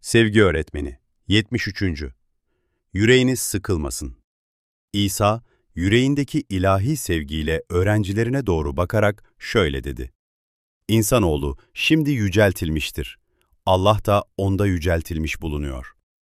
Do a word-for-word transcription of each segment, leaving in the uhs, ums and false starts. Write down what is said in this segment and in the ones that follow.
Sevgi öğretmeni. yetmiş üçüncü. Yüreğiniz sıkılmasın. İsa, yüreğindeki ilahi sevgiyle öğrencilerine doğru bakarak şöyle dedi. İnsanoğlu şimdi yüceltilmiştir. Allah da onda yüceltilmiş bulunuyor.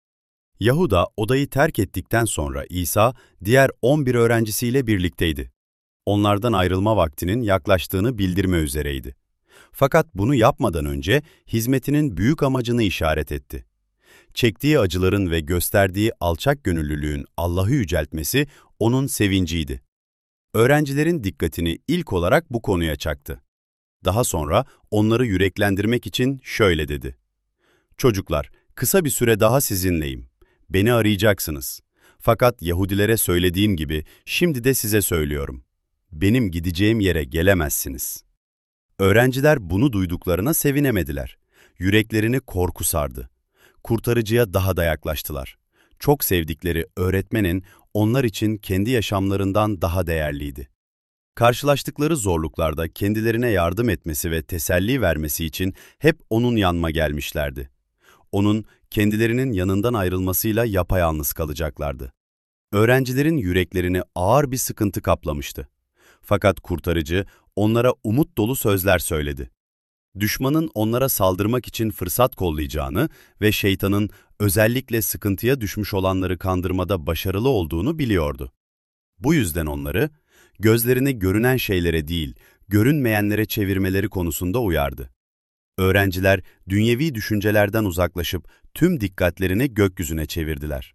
Yahuda odayı terk ettikten sonra İsa, diğer on bir öğrencisiyle birlikteydi. Onlardan ayrılma vaktinin yaklaştığını bildirme üzereydi. Fakat bunu yapmadan önce hizmetinin büyük amacını işaret etti. Çektiği acıların ve gösterdiği alçak gönüllülüğün Allah'ı yüceltmesi onun sevinciydi. Öğrencilerin dikkatini ilk olarak bu konuya çaktı. Daha sonra onları yüreklendirmek için şöyle dedi. Çocuklar, kısa bir süre daha sizinleyim. Beni arayacaksınız. Fakat Yahudilere söylediğim gibi şimdi de size söylüyorum. Benim gideceğim yere gelemezsiniz. Öğrenciler bunu duyduklarına sevinemediler. Yüreklerini korku sardı. Kurtarıcıya daha da yaklaştılar. Çok sevdikleri öğretmenin onlar için kendi yaşamlarından daha değerliydi. Karşılaştıkları zorluklarda kendilerine yardım etmesi ve teselli vermesi için hep onun yanına gelmişlerdi. Onun kendilerinin yanından ayrılmasıyla yapayalnız kalacaklardı. Öğrencilerin yüreklerini ağır bir sıkıntı kaplamıştı. Fakat kurtarıcı onlara umut dolu sözler söyledi. Düşmanın onlara saldırmak için fırsat kollayacağını ve şeytanın özellikle sıkıntıya düşmüş olanları kandırmada başarılı olduğunu biliyordu. Bu yüzden onları, gözlerini görünen şeylere değil, görünmeyenlere çevirmeleri konusunda uyardı. Öğrenciler, dünyevi düşüncelerden uzaklaşıp tüm dikkatlerini gökyüzüne çevirdiler.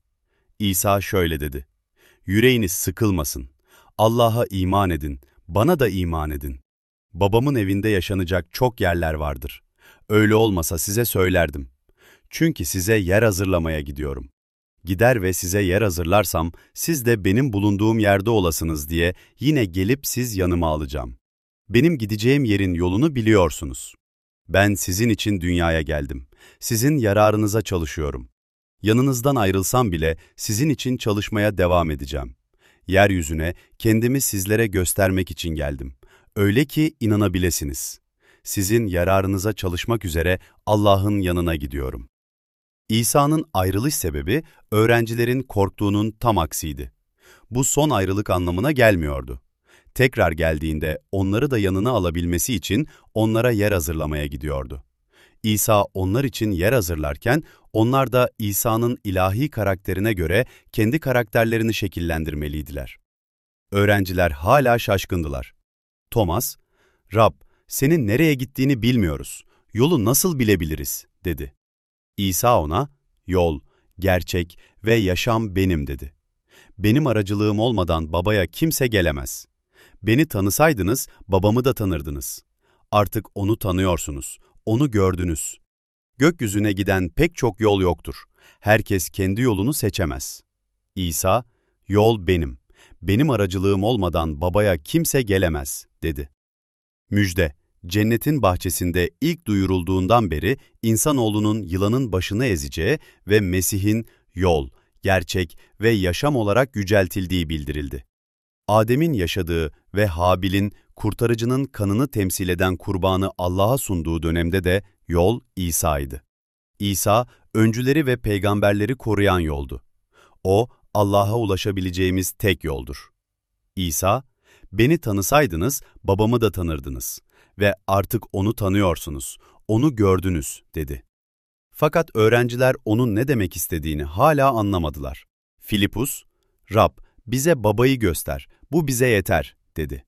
İsa şöyle dedi, yüreğiniz sıkılmasın, Allah'a iman edin, bana da iman edin. Babamın evinde yaşanacak çok yerler vardır. Öyle olmasa size söylerdim. Çünkü size yer hazırlamaya gidiyorum. Gider ve size yer hazırlarsam, siz de benim bulunduğum yerde olasınız diye yine gelip siz yanıma alacağım. Benim gideceğim yerin yolunu biliyorsunuz. Ben sizin için dünyaya geldim. Sizin yararınıza çalışıyorum. Yanınızdan ayrılsam bile sizin için çalışmaya devam edeceğim. Yeryüzüne kendimi sizlere göstermek için geldim. Öyle ki inanabilirsiniz. Sizin yararınıza çalışmak üzere Allah'ın yanına gidiyorum. İsa'nın ayrılış sebebi öğrencilerin korktuğunun tam aksiydi. Bu son ayrılık anlamına gelmiyordu. Tekrar geldiğinde onları da yanına alabilmesi için onlara yer hazırlamaya gidiyordu. İsa onlar için yer hazırlarken onlar da İsa'nın ilahi karakterine göre kendi karakterlerini şekillendirmeliydiler. Öğrenciler hala şaşkındılar. Thomas, "Rab, senin nereye gittiğini bilmiyoruz. Yolu nasıl bilebiliriz?" dedi. İsa ona, "Yol, gerçek ve yaşam benim." dedi. "Benim aracılığım olmadan babaya kimse gelemez. Beni tanısaydınız, babamı da tanırdınız. Artık onu tanıyorsunuz, onu gördünüz. Gökyüzüne giden pek çok yol yoktur. Herkes kendi yolunu seçemez." İsa, "Yol benim. Benim aracılığım olmadan babaya kimse gelemez." dedi. Müjde, cennetin bahçesinde ilk duyurulduğundan beri insanoğlunun yılanın başını ezeceği ve Mesih'in yol, gerçek ve yaşam olarak yüceltildiği bildirildi. Adem'in yaşadığı ve Habil'in kurtarıcının kanını temsil eden kurbanı Allah'a sunduğu dönemde de yol İsa'ydı. İsa, öncüleri ve peygamberleri koruyan yoldu. O, Allah'a ulaşabileceğimiz tek yoldur. İsa, "Beni tanısaydınız, babamı da tanırdınız ve artık onu tanıyorsunuz, onu gördünüz." dedi. Fakat öğrenciler onun ne demek istediğini hala anlamadılar. Filipus, "Rab, bize babayı göster, bu bize yeter." dedi.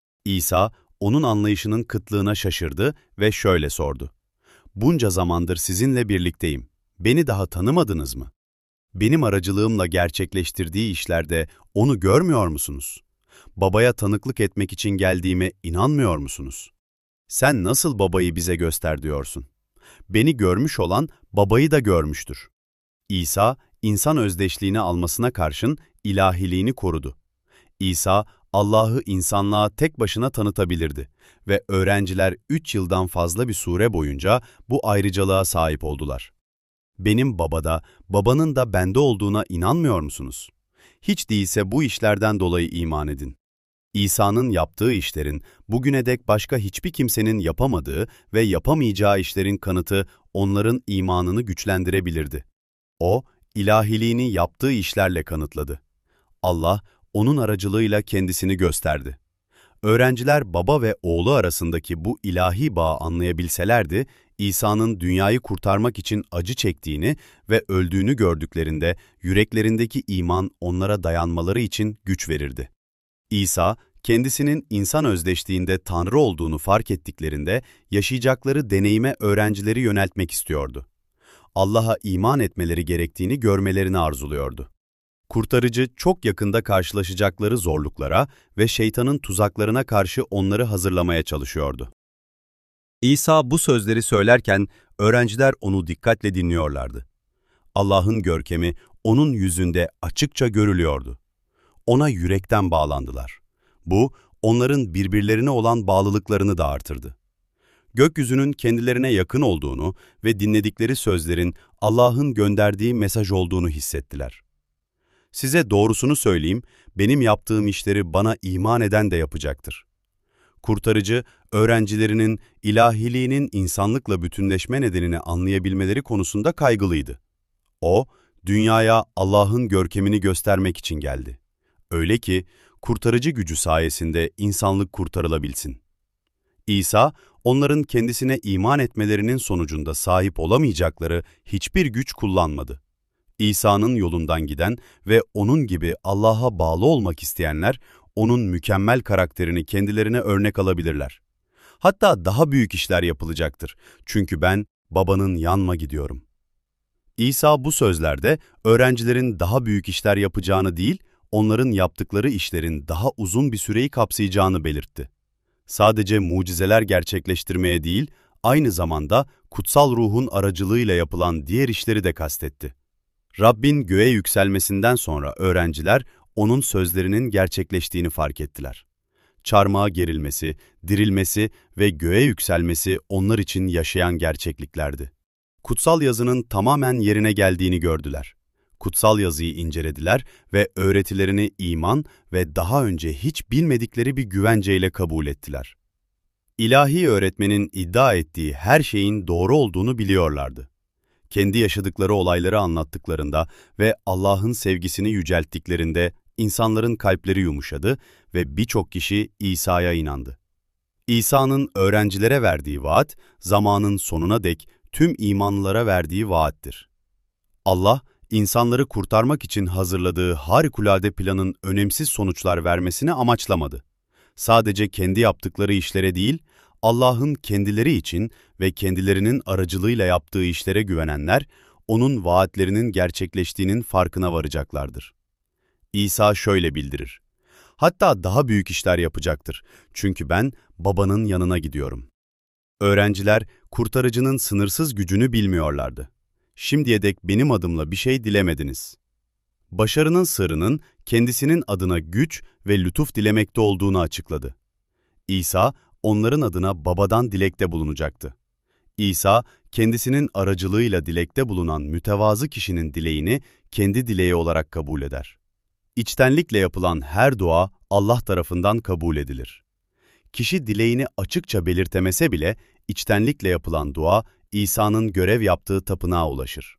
İsa, onun anlayışının kıtlığına şaşırdı ve şöyle sordu. "Bunca zamandır sizinle birlikteyim. Beni daha tanımadınız mı? Benim aracılığımla gerçekleştirdiği işlerde onu görmüyor musunuz? Babaya tanıklık etmek için geldiğime inanmıyor musunuz? Sen nasıl babayı bize göster diyorsun? Beni görmüş olan babayı da görmüştür." İsa, insan özdeşliğini almasına karşın ilahiliğini korudu. İsa, Allah'ı insanlığa tek başına tanıtabilirdi ve öğrenciler üç yıldan fazla bir süre boyunca bu ayrıcalığa sahip oldular. Benim babada, babanın da bende olduğuna inanmıyor musunuz? Hiç değilse bu işlerden dolayı iman edin. İsa'nın yaptığı işlerin bugüne dek başka hiçbir kimsenin yapamadığı ve yapamayacağı işlerin kanıtı onların imanını güçlendirebilirdi. O, ilahiliğini yaptığı işlerle kanıtladı. Allah, onun aracılığıyla kendisini gösterdi. Öğrenciler baba ve oğlu arasındaki bu ilahi bağı anlayabilselerdi, İsa'nın dünyayı kurtarmak için acı çektiğini ve öldüğünü gördüklerinde yüreklerindeki iman onlara dayanmaları için güç verirdi. İsa, kendisinin insan özdeşliğinde Tanrı olduğunu fark ettiklerinde yaşayacakları deneyime öğrencileri yöneltmek istiyordu. Allah'a iman etmeleri gerektiğini görmelerini arzuluyordu. Kurtarıcı çok yakında karşılaşacakları zorluklara ve şeytanın tuzaklarına karşı onları hazırlamaya çalışıyordu. İsa bu sözleri söylerken öğrenciler onu dikkatle dinliyorlardı. Allah'ın görkemi onun yüzünde açıkça görülüyordu. Ona yürekten bağlandılar. Bu, onların birbirlerine olan bağlılıklarını da artırdı. Gökyüzünün kendilerine yakın olduğunu ve dinledikleri sözlerin Allah'ın gönderdiği mesaj olduğunu hissettiler. Size doğrusunu söyleyeyim, benim yaptığım işleri bana iman eden de yapacaktır. Kurtarıcı, öğrencilerinin ilahiliğinin insanlıkla bütünleşme nedenini anlayabilmeleri konusunda kaygılıydı. O, dünyaya Allah'ın görkemini göstermek için geldi. Öyle ki, kurtarıcı gücü sayesinde insanlık kurtarılabilsin. İsa, onların kendisine iman etmelerinin sonucunda sahip olamayacakları hiçbir güç kullanmadı. İsa'nın yolundan giden ve onun gibi Allah'a bağlı olmak isteyenler, onun mükemmel karakterini kendilerine örnek alabilirler. Hatta daha büyük işler yapılacaktır. Çünkü ben babanın yanıma gidiyorum. İsa bu sözlerde öğrencilerin daha büyük işler yapacağını değil, onların yaptıkları işlerin daha uzun bir süreyi kapsayacağını belirtti. Sadece mucizeler gerçekleştirmeye değil, aynı zamanda kutsal ruhun aracılığıyla yapılan diğer işleri de kastetti. Rabbin göğe yükselmesinden sonra öğrenciler onun sözlerinin gerçekleştiğini fark ettiler. Çarmıha gerilmesi, dirilmesi ve göğe yükselmesi onlar için yaşayan gerçekliklerdi. Kutsal yazının tamamen yerine geldiğini gördüler. Kutsal yazıyı incelediler ve öğretilerini iman ve daha önce hiç bilmedikleri bir güvenceyle kabul ettiler. İlahi öğretmenin iddia ettiği her şeyin doğru olduğunu biliyorlardı. Kendi yaşadıkları olayları anlattıklarında ve Allah'ın sevgisini yücelttiklerinde insanların kalpleri yumuşadı ve birçok kişi İsa'ya inandı. İsa'nın öğrencilere verdiği vaat, zamanın sonuna dek tüm imanlılara verdiği vaattir. Allah, insanları kurtarmak için hazırladığı harikulade planın önemsiz sonuçlar vermesini amaçlamadı. Sadece kendi yaptıkları işlere değil, Allah'ın kendileri için ve kendilerinin aracılığıyla yaptığı işlere güvenenler, onun vaatlerinin gerçekleştiğinin farkına varacaklardır. İsa şöyle bildirir: "Hatta daha büyük işler yapacaktır. Çünkü ben babanın yanına gidiyorum." Öğrenciler, kurtarıcının sınırsız gücünü bilmiyorlardı. Şimdiye dek benim adımla bir şey dilemediniz. Başarının sırrının kendisinin adına güç ve lütuf dilemekte olduğunu açıkladı. İsa, onların adına babadan dilekte bulunacaktı. İsa, kendisinin aracılığıyla dilekte bulunan mütevazı kişinin dileğini kendi dileği olarak kabul eder. İçtenlikle yapılan her dua Allah tarafından kabul edilir. Kişi dileğini açıkça belirtemese bile içtenlikle yapılan dua, İsa'nın görev yaptığı tapınağa ulaşır.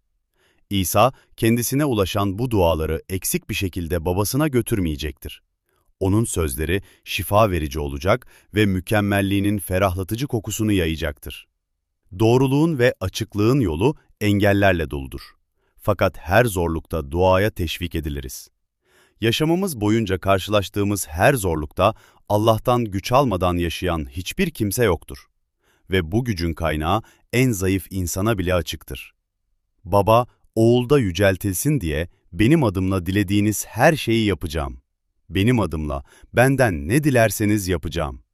İsa, kendisine ulaşan bu duaları eksik bir şekilde babasına götürmeyecektir. Onun sözleri şifa verici olacak ve mükemmelliğinin ferahlatıcı kokusunu yayacaktır. Doğruluğun ve açıklığın yolu engellerle doludur. Fakat her zorlukta duaya teşvik ediliriz. Yaşamımız boyunca karşılaştığımız her zorlukta Allah'tan güç almadan yaşayan hiçbir kimse yoktur. Ve bu gücün kaynağı en zayıf insana bile açıktır. Baba, oğulda yüceltilsin diye benim adımla dilediğiniz her şeyi yapacağım. Benim adımla benden ne dilerseniz yapacağım.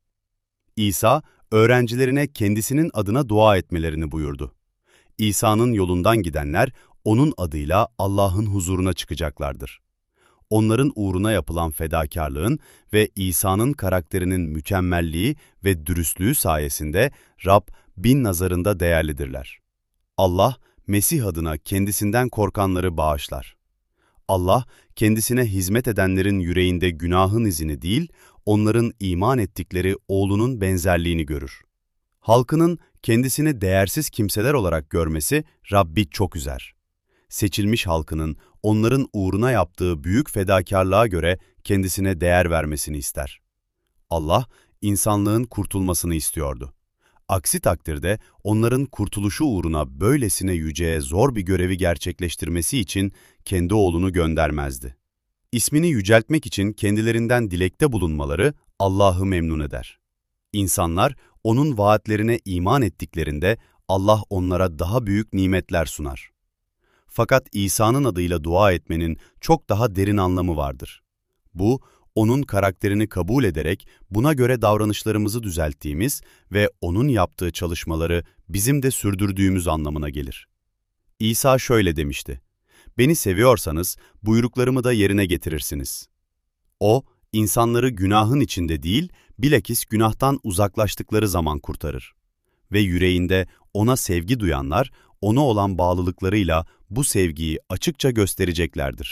İsa, öğrencilerine kendisinin adına dua etmelerini buyurdu. İsa'nın yolundan gidenler, onun adıyla Allah'ın huzuruna çıkacaklardır. Onların uğruna yapılan fedakarlığın ve İsa'nın karakterinin mükemmelliği ve dürüstlüğü sayesinde Rab bin nazarında değerlidirler. Allah, Mesih adına kendisinden korkanları bağışlar. Allah, kendisine hizmet edenlerin yüreğinde günahın izini değil, onların iman ettikleri oğlunun benzerliğini görür. Halkının kendisini değersiz kimseler olarak görmesi Rabbi çok üzer. Seçilmiş halkının onların uğruna yaptığı büyük fedakarlığa göre kendisine değer vermesini ister. Allah, insanlığın kurtulmasını istiyordu. Aksi takdirde onların kurtuluşu uğruna böylesine yüceye zor bir görevi gerçekleştirmesi için kendi oğlunu göndermezdi. İsmini yüceltmek için kendilerinden dilekte bulunmaları Allah'ı memnun eder. İnsanlar onun vaatlerine iman ettiklerinde Allah onlara daha büyük nimetler sunar. Fakat İsa'nın adıyla dua etmenin çok daha derin anlamı vardır. Bu, onun karakterini kabul ederek buna göre davranışlarımızı düzelttiğimiz ve onun yaptığı çalışmaları bizim de sürdürdüğümüz anlamına gelir. İsa şöyle demişti: "Beni seviyorsanız buyruklarımı da yerine getirirsiniz." O, insanları günahın içinde değil, bilakis günahtan uzaklaştıkları zaman kurtarır. Ve yüreğinde ona sevgi duyanlar, ona olan bağlılıklarıyla bu sevgiyi açıkça göstereceklerdir.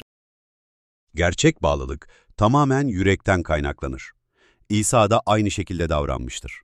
Gerçek bağlılık tamamen yürekten kaynaklanır. İsa da aynı şekilde davranmıştır.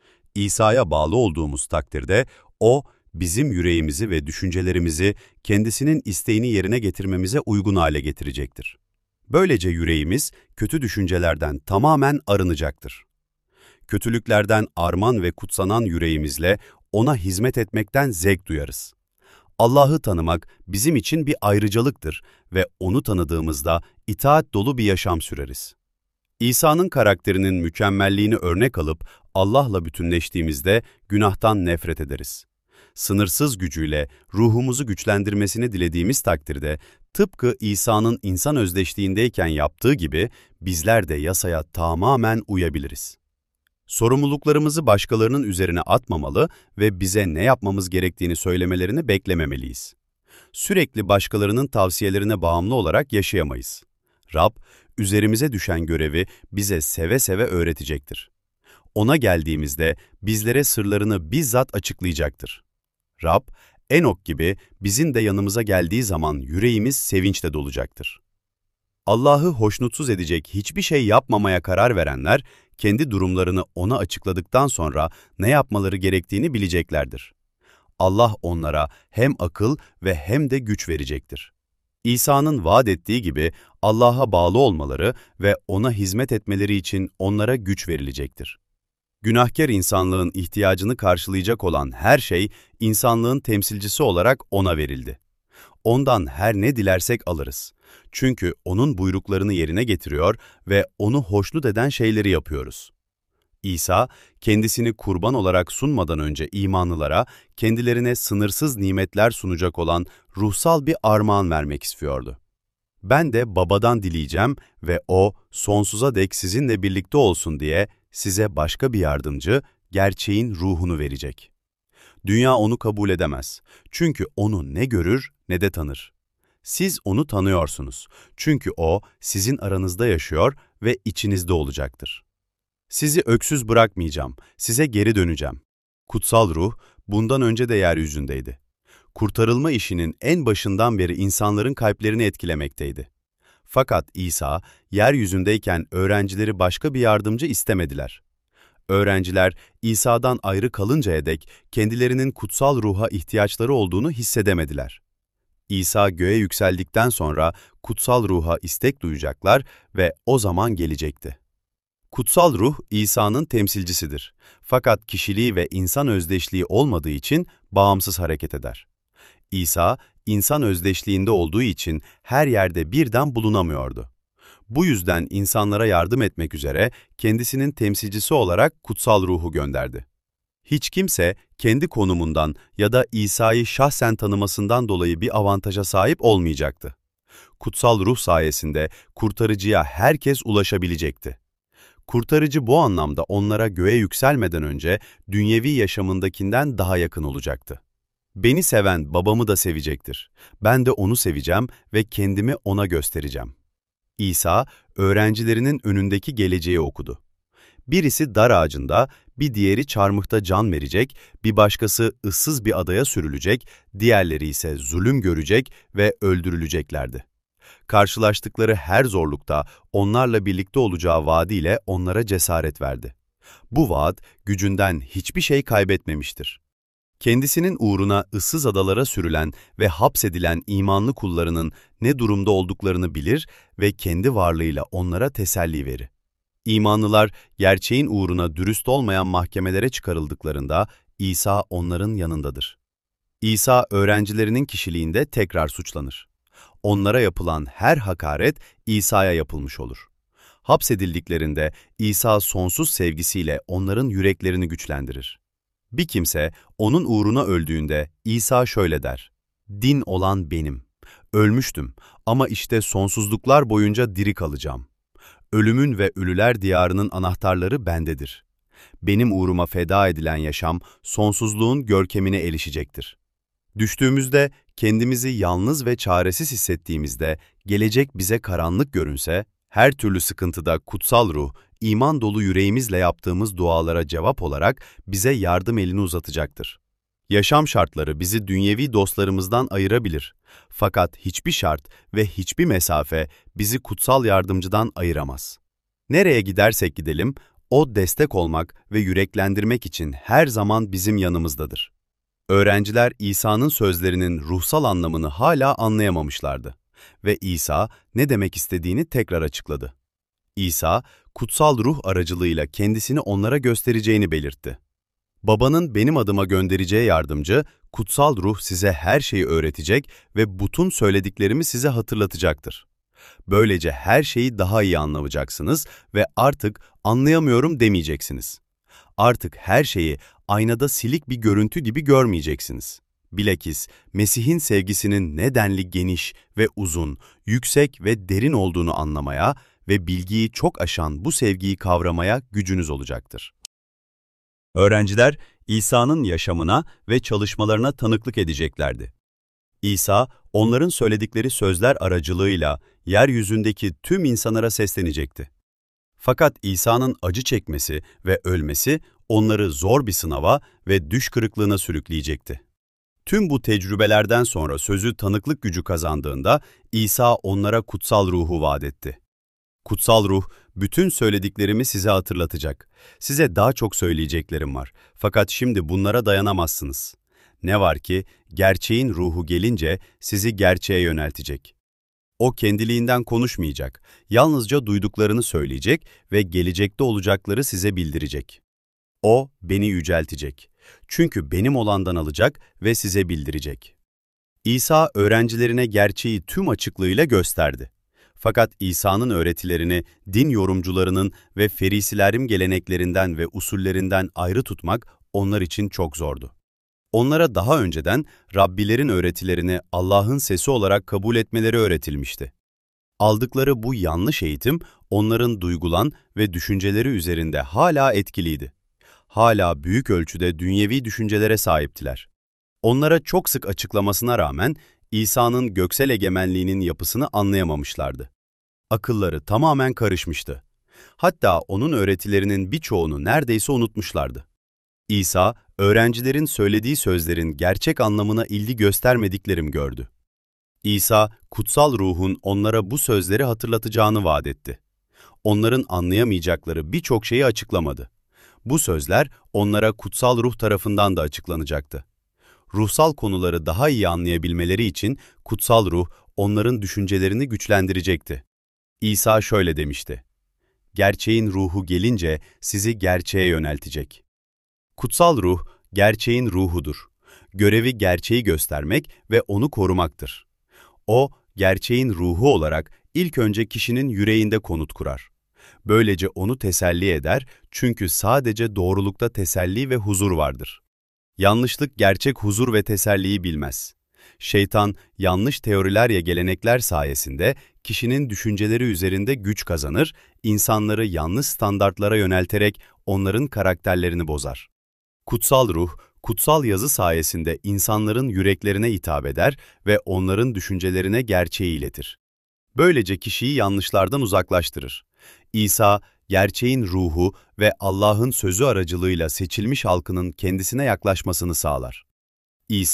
İsa'ya bağlı olduğumuz takdirde o, bizim yüreğimizi ve düşüncelerimizi kendisinin isteğini yerine getirmemize uygun hale getirecektir. Böylece yüreğimiz kötü düşüncelerden tamamen arınacaktır. Kötülüklerden arman ve kutsanan yüreğimizle ona hizmet etmekten zevk duyarız. Allah'ı tanımak bizim için bir ayrıcalıktır ve onu tanıdığımızda itaat dolu bir yaşam süreriz. İsa'nın karakterinin mükemmelliğini örnek alıp Allah'la bütünleştiğimizde günahtan nefret ederiz. Sınırsız gücüyle ruhumuzu güçlendirmesini dilediğimiz takdirde, tıpkı İsa'nın insan özdeşliğindeyken yaptığı gibi bizler de yasaya tamamen uyabiliriz. Sorumluluklarımızı başkalarının üzerine atmamalı ve bize ne yapmamız gerektiğini söylemelerini beklememeliyiz. Sürekli başkalarının tavsiyelerine bağımlı olarak yaşayamayız. Rab, üzerimize düşen görevi bize seve seve öğretecektir. Ona geldiğimizde bizlere sırlarını bizzat açıklayacaktır. Rab, Enok gibi bizim de yanımıza geldiği zaman yüreğimiz sevinçle dolacaktır. Allah'ı hoşnutsuz edecek hiçbir şey yapmamaya karar verenler, kendi durumlarını ona açıkladıktan sonra ne yapmaları gerektiğini bileceklerdir. Allah onlara hem akıl ve hem de güç verecektir. İsa'nın vaat ettiği gibi Allah'a bağlı olmaları ve ona hizmet etmeleri için onlara güç verilecektir. Günahkar insanlığın ihtiyacını karşılayacak olan her şey, insanlığın temsilcisi olarak ona verildi. Ondan her ne dilersek alırız. Çünkü onun buyruklarını yerine getiriyor ve onu hoşnut eden şeyleri yapıyoruz. İsa, kendisini kurban olarak sunmadan önce imanlılara, kendilerine sınırsız nimetler sunacak olan ruhsal bir armağan vermek istiyordu. "Ben de Baba'dan dileyeceğim ve O, sonsuza dek sizinle birlikte olsun diye size başka bir yardımcı, gerçeğin ruhunu verecek. Dünya onu kabul edemez. Çünkü onu ne görür ne de tanır. Siz onu tanıyorsunuz. Çünkü o sizin aranızda yaşıyor ve içinizde olacaktır. Sizi öksüz bırakmayacağım, size geri döneceğim." Kutsal Ruh bundan önce de yeryüzündeydi. Kurtarılma işinin en başından beri insanların kalplerini etkilemekteydi. Fakat İsa, yeryüzündeyken öğrencileri başka bir yardımcı istemediler. Öğrenciler, İsa'dan ayrı kalıncaya dek kendilerinin kutsal ruha ihtiyaçları olduğunu hissedemediler. İsa göğe yükseldikten sonra kutsal ruha istek duyacaklar ve o zaman gelecekti. Kutsal ruh, İsa'nın temsilcisidir. Fakat kişiliği ve insan özdeşliği olmadığı için bağımsız hareket eder. İsa, insan özdeşliğinde olduğu için her yerde birden bulunamıyordu. Bu yüzden insanlara yardım etmek üzere kendisinin temsilcisi olarak kutsal ruhu gönderdi. Hiç kimse kendi konumundan ya da İsa'yı şahsen tanımasından dolayı bir avantaja sahip olmayacaktı. Kutsal ruh sayesinde kurtarıcıya herkes ulaşabilecekti. Kurtarıcı bu anlamda onlara göğe yükselmeden önce dünyevi yaşamındakinden daha yakın olacaktı. "Beni seven babamı da sevecektir. Ben de onu seveceğim ve kendimi ona göstereceğim." İsa, öğrencilerinin önündeki geleceği okudu. Birisi dar ağacında, bir diğeri çarmıhta can verecek, bir başkası ıssız bir adaya sürülecek, diğerleri ise zulüm görecek ve öldürüleceklerdi. Karşılaştıkları her zorlukta onlarla birlikte olacağı vaadiyle onlara cesaret verdi. Bu vaat gücünden hiçbir şey kaybetmemiştir. Kendisinin uğruna ıssız adalara sürülen ve hapsedilen imanlı kullarının ne durumda olduklarını bilir ve kendi varlığıyla onlara teselli verir. İmanlılar gerçeğin uğruna dürüst olmayan mahkemelere çıkarıldıklarında İsa onların yanındadır. İsa öğrencilerinin kişiliğinde tekrar suçlanır. Onlara yapılan her hakaret İsa'ya yapılmış olur. Hapsedildiklerinde İsa sonsuz sevgisiyle onların yüreklerini güçlendirir. Bir kimse onun uğruna öldüğünde İsa şöyle der: "Din olan benim. Ölmüştüm ama işte sonsuzluklar boyunca diri kalacağım. Ölümün ve ölüler diyarının anahtarları bendedir. Benim uğruma feda edilen yaşam sonsuzluğun görkemine erişecektir." Düştüğümüzde, kendimizi yalnız ve çaresiz hissettiğimizde, gelecek bize karanlık görünse, her türlü sıkıntıda kutsal ruh, iman dolu yüreğimizle yaptığımız dualara cevap olarak bize yardım elini uzatacaktır. Yaşam şartları bizi dünyevi dostlarımızdan ayırabilir. Fakat hiçbir şart ve hiçbir mesafe bizi kutsal yardımcıdan ayıramaz. Nereye gidersek gidelim, o destek olmak ve yüreklendirmek için her zaman bizim yanımızdadır. Öğrenciler İsa'nın sözlerinin ruhsal anlamını hala anlayamamışlardı ve İsa ne demek istediğini tekrar açıkladı. İsa, kutsal ruh aracılığıyla kendisini onlara göstereceğini belirtti. Babanın benim adıma göndereceği yardımcı, kutsal ruh size her şeyi öğretecek ve bütün söylediklerimi size hatırlatacaktır. Böylece her şeyi daha iyi anlayacaksınız ve artık anlayamıyorum demeyeceksiniz. Artık her şeyi aynada silik bir görüntü gibi görmeyeceksiniz. Bilakis Mesih'in sevgisinin ne denli geniş ve uzun, yüksek ve derin olduğunu anlamaya ve bilgiyi çok aşan bu sevgiyi kavramaya gücünüz olacaktır. Öğrenciler, İsa'nın yaşamına ve çalışmalarına tanıklık edeceklerdi. İsa, onların söyledikleri sözler aracılığıyla yeryüzündeki tüm insanlara seslenecekti. Fakat İsa'nın acı çekmesi ve ölmesi onları zor bir sınava ve düş kırıklığına sürükleyecekti. Tüm bu tecrübelerden sonra sözü tanıklık gücü kazandığında İsa onlara kutsal ruhu vaat etti. Kutsal ruh, bütün söylediklerimi size hatırlatacak. Size daha çok söyleyeceklerim var. Fakat şimdi bunlara dayanamazsınız. Ne var ki, gerçeğin ruhu gelince sizi gerçeğe yöneltecek. O kendiliğinden konuşmayacak, yalnızca duyduklarını söyleyecek ve gelecekte olacakları size bildirecek. O, beni yüceltecek. Çünkü benim olandan alacak ve size bildirecek. İsa öğrencilerine gerçeği tüm açıklığıyla gösterdi. Fakat İsa'nın öğretilerini din yorumcularının ve ferisilerin geleneklerinden ve usullerinden ayrı tutmak onlar için çok zordu. Onlara daha önceden Rabbilerin öğretilerini Allah'ın sesi olarak kabul etmeleri öğretilmişti. Aldıkları bu yanlış eğitim onların duygulan ve düşünceleri üzerinde hala etkiliydi. Hala büyük ölçüde dünyevi düşüncelere sahiptiler. Onlara çok sık açıklamasına rağmen İsa'nın göksel egemenliğinin yapısını anlayamamışlardı. Akılları tamamen karışmıştı. Hatta onun öğretilerinin birçoğunu neredeyse unutmuşlardı. İsa, öğrencilerin söylediği sözlerin gerçek anlamına ilgi göstermediklerim gördü. İsa, kutsal ruhun onlara bu sözleri hatırlatacağını vaat etti. Onların anlayamayacakları birçok şeyi açıklamadı. Bu sözler onlara kutsal ruh tarafından da açıklanacaktı. Ruhsal konuları daha iyi anlayabilmeleri için kutsal ruh onların düşüncelerini güçlendirecekti. İsa şöyle demişti: "Gerçeğin ruhu gelince sizi gerçeğe yöneltecek." Kutsal ruh, gerçeğin ruhudur. Görevi gerçeği göstermek ve onu korumaktır. O, gerçeğin ruhu olarak ilk önce kişinin yüreğinde konut kurar. Böylece onu teselli eder çünkü sadece doğrulukta teselli ve huzur vardır. Yanlışlık gerçek huzur ve teselliyi bilmez. Şeytan, yanlış teoriler ya gelenekler sayesinde kişinin düşünceleri üzerinde güç kazanır, insanları yanlış standartlara yönelterek onların karakterlerini bozar. Kutsal ruh, kutsal yazı sayesinde insanların yüreklerine hitap eder ve onların düşüncelerine gerçeği iletir. Böylece kişiyi yanlışlardan uzaklaştırır. İsa, gerçeğin ruhu ve Allah'ın sözü aracılığıyla seçilmiş halkının kendisine yaklaşmasını sağlar. İsa,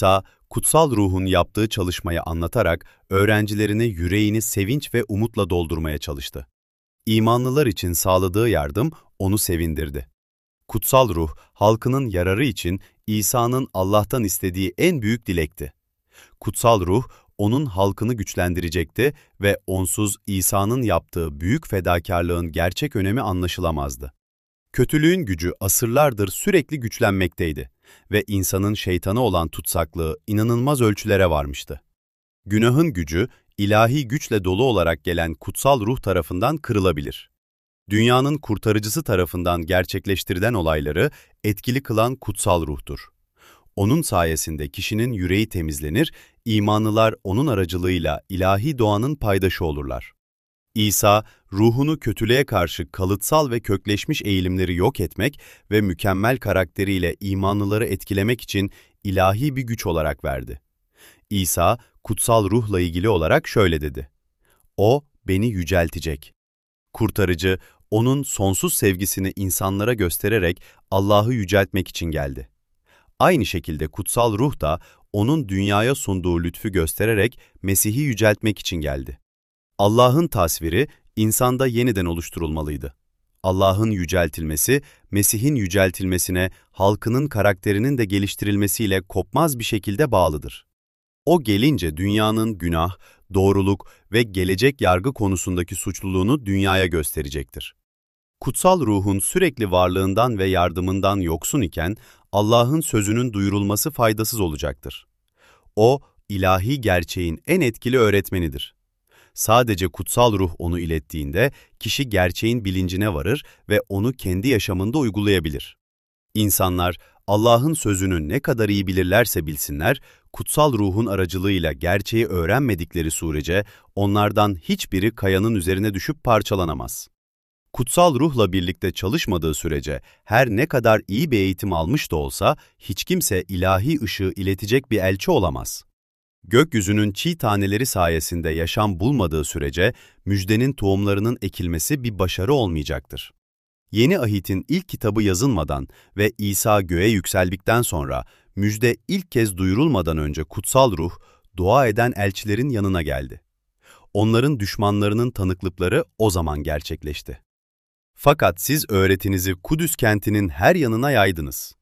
kutsal ruhun yaptığı çalışmayı anlatarak öğrencilerini yüreğini sevinç ve umutla doldurmaya çalıştı. İmanlılar için sağladığı yardım onu sevindirdi. Kutsal ruh, halkının yararı için İsa'nın Allah'tan istediği en büyük dilekti. Kutsal ruh, onun halkını güçlendirecekti ve onsuz İsa'nın yaptığı büyük fedakarlığın gerçek önemi anlaşılamazdı. Kötülüğün gücü asırlardır sürekli güçlenmekteydi ve insanın şeytana olan tutsaklığı inanılmaz ölçülere varmıştı. Günahın gücü, ilahi güçle dolu olarak gelen kutsal ruh tarafından kırılabilir. Dünyanın kurtarıcısı tarafından gerçekleştirilen olayları etkili kılan kutsal ruhtur. Onun sayesinde kişinin yüreği temizlenir, imanlılar onun aracılığıyla ilahi doğanın paydaşı olurlar. İsa, ruhunu kötülüğe karşı kalıtsal ve kökleşmiş eğilimleri yok etmek ve mükemmel karakteriyle imanlıları etkilemek için ilahi bir güç olarak verdi. İsa, kutsal ruhla ilgili olarak şöyle dedi: "O, beni yüceltecek." Kurtarıcı, onun sonsuz sevgisini insanlara göstererek Allah'ı yüceltmek için geldi. Aynı şekilde kutsal ruh da onun dünyaya sunduğu lütfu göstererek Mesih'i yüceltmek için geldi. Allah'ın tasviri insanda yeniden oluşturulmalıydı. Allah'ın yüceltilmesi, Mesih'in yüceltilmesine, halkının karakterinin de geliştirilmesiyle kopmaz bir şekilde bağlıdır. O gelince dünyanın günah, doğruluk ve gelecek yargı konusundaki suçluluğunu dünyaya gösterecektir. Kutsal ruhun sürekli varlığından ve yardımından yoksun iken Allah'ın sözünün duyurulması faydasız olacaktır. O, ilahi gerçeğin en etkili öğretmenidir. Sadece kutsal ruh onu ilettiğinde kişi gerçeğin bilincine varır ve onu kendi yaşamında uygulayabilir. İnsanlar Allah'ın sözünü ne kadar iyi bilirlerse bilsinler, kutsal ruhun aracılığıyla gerçeği öğrenmedikleri sürece onlardan hiçbiri kayanın üzerine düşüp parçalanamaz. Kutsal ruhla birlikte çalışmadığı sürece her ne kadar iyi bir eğitim almış da olsa hiç kimse ilahi ışığı iletecek bir elçi olamaz. Gökyüzünün çiğ taneleri sayesinde yaşam bulmadığı sürece müjdenin tohumlarının ekilmesi bir başarı olmayacaktır. Yeni Ahit'in ilk kitabı yazılmadan ve İsa göğe yükseldikten sonra müjde ilk kez duyurulmadan önce kutsal ruh, dua eden elçilerin yanına geldi. Onların düşmanlarının tanıklıkları o zaman gerçekleşti. Fakat siz öğretinizi Kudüs kentinin her yanına yaydınız.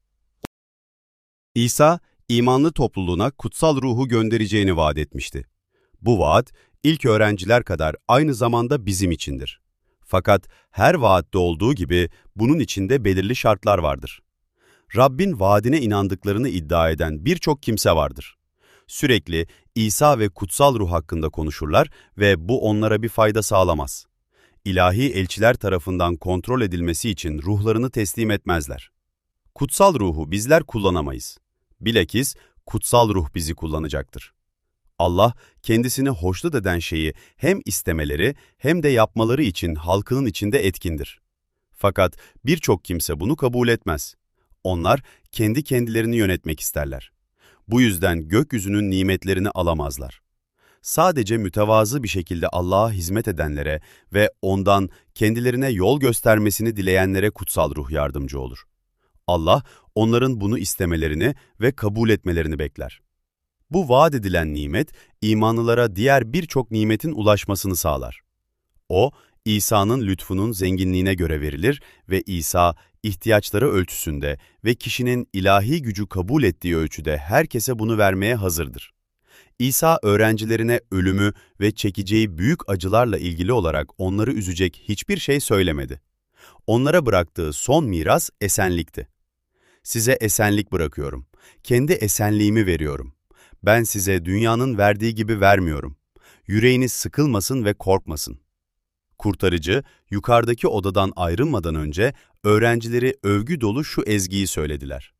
İsa, imanlı topluluğuna kutsal ruhu göndereceğini vaat etmişti. Bu vaat, ilk öğrenciler kadar aynı zamanda bizim içindir. Fakat her vaatte olduğu gibi bunun içinde belirli şartlar vardır. Rabbin vaadine inandıklarını iddia eden birçok kimse vardır. Sürekli İsa ve kutsal ruh hakkında konuşurlar ve bu onlara bir fayda sağlamaz. İlahi elçiler tarafından kontrol edilmesi için ruhlarını teslim etmezler. Kutsal ruhu bizler kullanamayız. Bilakis kutsal ruh bizi kullanacaktır. Allah, kendisini hoşnut eden şeyi hem istemeleri hem de yapmaları için halkının içinde etkindir. Fakat birçok kimse bunu kabul etmez. Onlar kendi kendilerini yönetmek isterler. Bu yüzden gökyüzünün nimetlerini alamazlar. Sadece mütevazı bir şekilde Allah'a hizmet edenlere ve ondan kendilerine yol göstermesini dileyenlere kutsal ruh yardımcı olur. Allah, onların bunu istemelerini ve kabul etmelerini bekler. Bu vaat edilen nimet, imanlılara diğer birçok nimetin ulaşmasını sağlar. O, İsa'nın lütfunun zenginliğine göre verilir ve İsa, ihtiyaçları ölçüsünde ve kişinin ilahi gücü kabul ettiği ölçüde herkese bunu vermeye hazırdır. İsa, öğrencilerine ölümü ve çekeceği büyük acılarla ilgili olarak onları üzecek hiçbir şey söylemedi. Onlara bıraktığı son miras esenlikti. Size esenlik bırakıyorum. Kendi esenliğimi veriyorum. Ben size dünyanın verdiği gibi vermiyorum. Yüreğiniz sıkılmasın ve korkmasın. Kurtarıcı, yukarıdaki odadan ayrılmadan önce öğrencileri övgü dolu şu ezgiyi söylediler.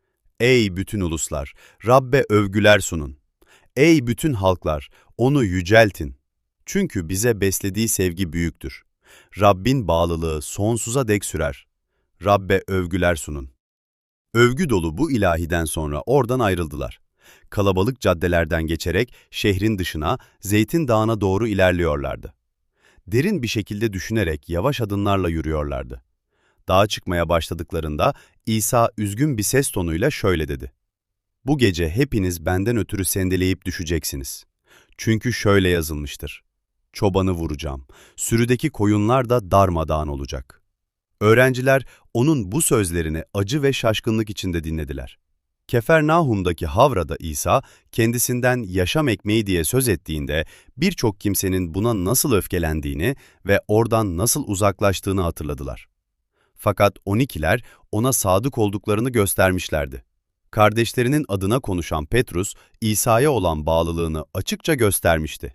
Ey bütün uluslar, Rabbe övgüler sunun. Ey bütün halklar, onu yüceltin. Çünkü bize beslediği sevgi büyüktür. Rabbin bağlılığı sonsuza dek sürer. Rabbe övgüler sunun. Övgü dolu bu ilahiden sonra oradan ayrıldılar. Kalabalık caddelerden geçerek şehrin dışına, Zeytin Dağı'na doğru ilerliyorlardı. Derin bir şekilde düşünerek yavaş adımlarla yürüyorlardı. Dağa çıkmaya başladıklarında İsa üzgün bir ses tonuyla şöyle dedi. Bu gece hepiniz benden ötürü sendeleyip düşeceksiniz. Çünkü şöyle yazılmıştır. Çobanı vuracağım, sürüdeki koyunlar da darmadağın olacak. Öğrenciler onun bu sözlerini acı ve şaşkınlık içinde dinlediler. Kefernaum'daki Havra'da İsa kendisinden yaşam ekmeği diye söz ettiğinde birçok kimsenin buna nasıl öfkelendiğini ve oradan nasıl uzaklaştığını hatırladılar. Fakat on ikiler ona sadık olduklarını göstermişlerdi. Kardeşlerinin adına konuşan Petrus, İsa'ya olan bağlılığını açıkça göstermişti.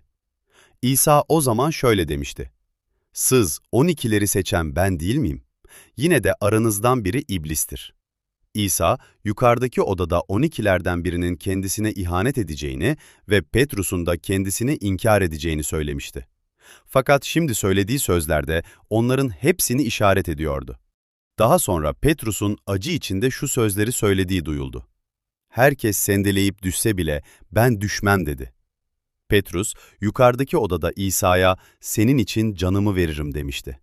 İsa o zaman şöyle demişti: "Siz on ikileri seçen ben değil miyim? Yine de aranızdan biri iblistir." İsa, yukarıdaki odada on ikilerden birinin kendisine ihanet edeceğini ve Petrus'un da kendisini inkar edeceğini söylemişti. Fakat şimdi söylediği sözlerde onların hepsini işaret ediyordu. Daha sonra Petrus'un acı içinde şu sözleri söylediği duyuldu. "Herkes sendeleyip düşse bile ben düşmem," dedi. Petrus, yukarıdaki odada İsa'ya "Senin için canımı veririm," demişti.